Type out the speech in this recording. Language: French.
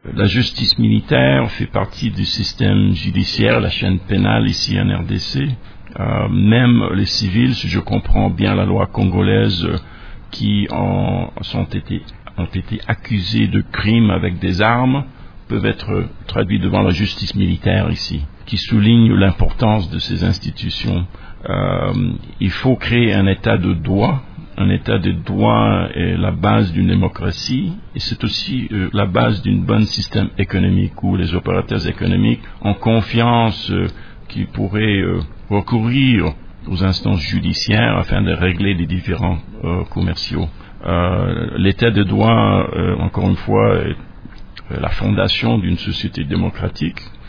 La justice militaire fait partie du système judiciaire, la chaîne pénale ici en RDC. Même les civils, si je comprends bien la loi congolaise, qui ont été accusés de crimes avec des armes, peuvent être traduits devant la justice militaire ici, qui souligne l'importance de ces institutions. Il faut créer un état de droit. Un état de droit est la base d'une démocratie et c'est aussi la base d'un bon système économique où les opérateurs économiques ont confiance qu'ils pourraient recourir aux instances judiciaires afin de régler les différends commerciaux. L'état de droit, encore une fois, est la fondation d'une société démocratique.